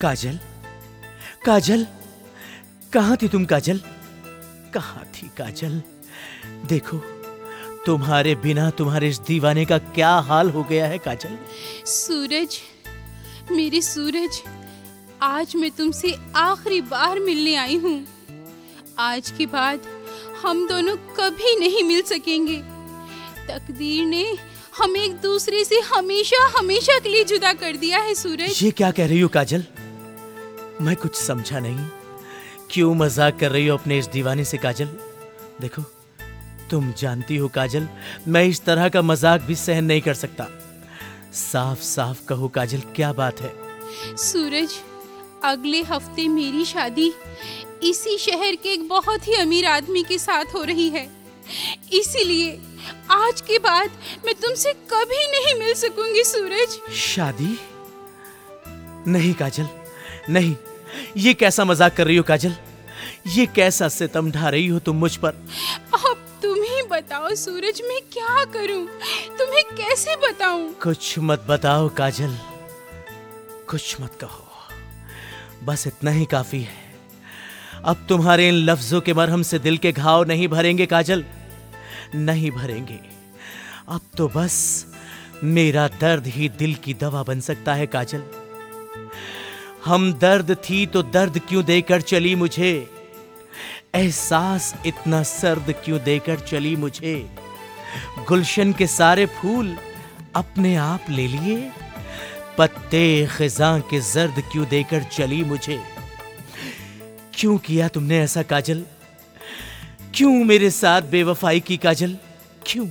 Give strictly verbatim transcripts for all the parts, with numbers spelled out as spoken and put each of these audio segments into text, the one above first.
काजल, काजल, कहाँ थी तुम काजल? कहाँ थी काजल? देखो तुम्हारे बिना तुम्हारे इस दीवाने का क्या हाल हो गया है काजल। सूरज, मेरे सूरज, आज मैं तुमसे आखिरी बार मिलने आई हूँ। आज के बाद हम दोनों कभी नहीं मिल सकेंगे। तकदीर ने हम एक दूसरे से हमेशा हमेशा के लिए जुदा कर दिया है सूरज। ये क्या कह रही हो काजल? मैं कुछ समझा नहीं। क्यों मजाक कर रही हो अपने इस दीवाने से काजल? देखो तुम जानती हो काजल, मैं इस तरह का मजाक भी सहन नहीं कर सकता। साफ साफ कहो काजल, क्या बात है? सूरज, अगले हफ्ते मेरी शादी इसी शहर के एक बहुत ही अमीर आदमी के साथ हो रही है। इसीलिए आज के बाद मैं तुमसे कभी नहीं मिल सकूंगी सूरज। शादी? नहीं काजल, नहीं। ये कैसा मजाक कर रही हो काजल? ये कैसा सितम ढा रही हो तुम मुझ पर? अब तुम ही बताओ सूरज, मैं क्या करूं? तुम्हें कैसे बताऊं? कुछ मत बताओ काजल, कुछ मत कहो, बस इतना ही काफी है। अब तुम्हारे इन लफ्जों के मरहम से दिल के घाव नहीं भरेंगे काजल, नहीं भरेंगे। अब तो बस मेरा दर्द ही दिल की दवा बन सकता है काजल। हम दर्द थी तो दर्द क्यों देकर चली मुझे? एहसास इतना सर्द क्यों देकर चली मुझे? गुलशन के सारे फूल अपने आप ले लिए, पत्ते खिजां के जर्द क्यों देकर चली मुझे? क्यों किया तुमने ऐसा काजल? क्यों मेरे साथ बेवफाई की काजल? क्यों?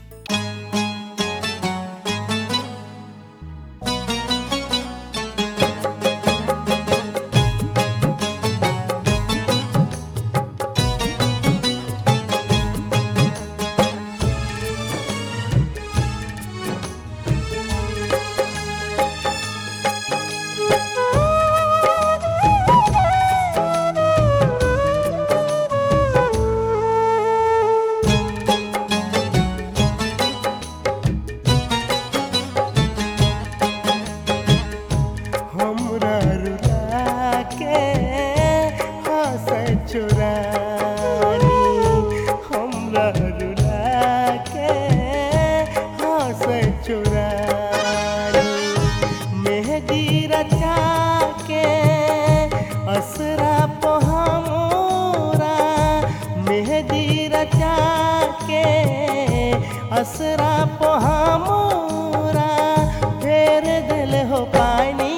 असरा पोहा मोरा फेर दिल हो पानी,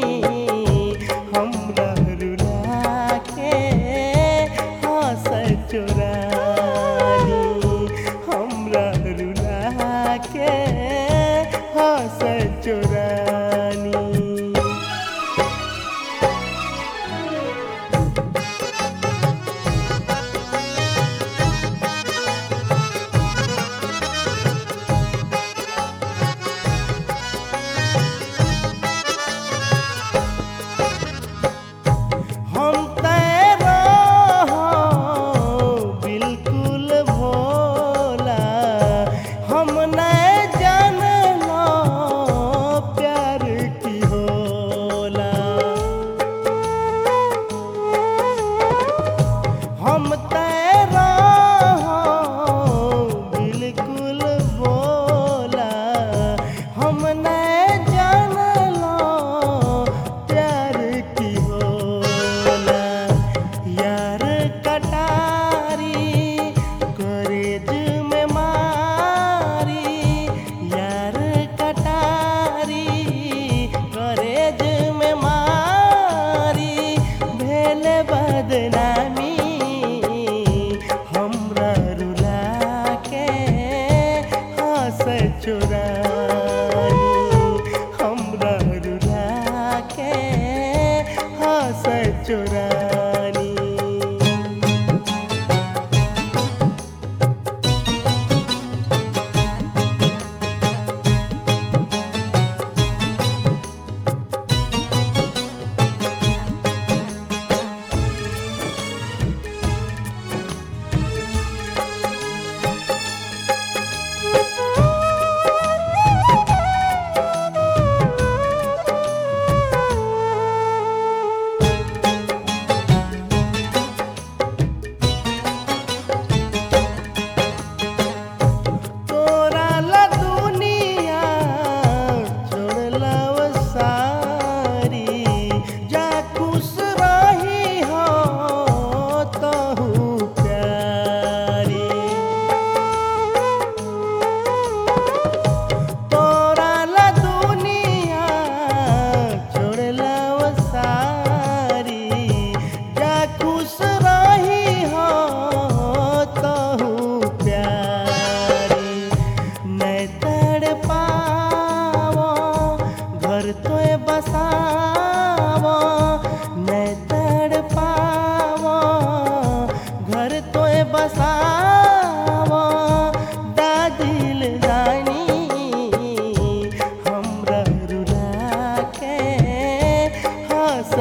हमरा रुला के हंस चुरानी, हमरा रुला के हंस चुरानी।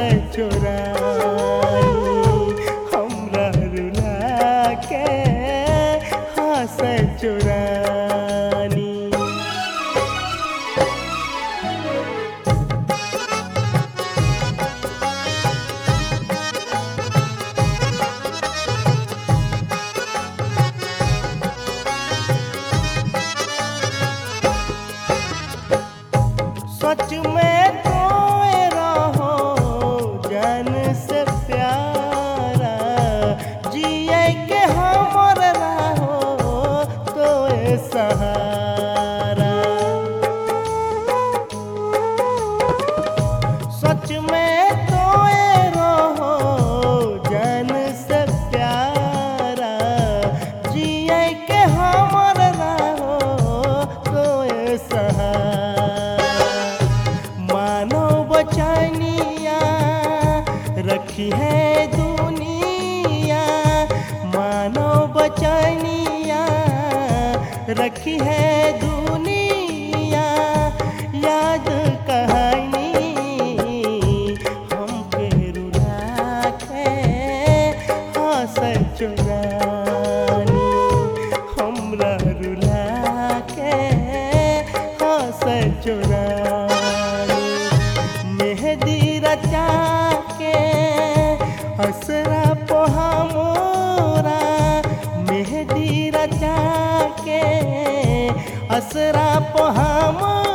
चोरानी हमरा रुला के हंस चोरानी। सच में तोए रहो जान से प्यारा, जिए के हमर रहो तोए सहारा। सच में तोए रहो जान से प्यारा, जिए के हमर रहो तोए सहारा। मानो बचनिया रखी है दुनिया, मानो बचनिया रखी है दुनिया, याद कहानी हमके रुला के हंस चोरानी हमरा रुला के हंस चोरानी। मेहंदी रचा के असरा पोहा मोरा, मेहंदी रचा के असरा पोहा मोरा।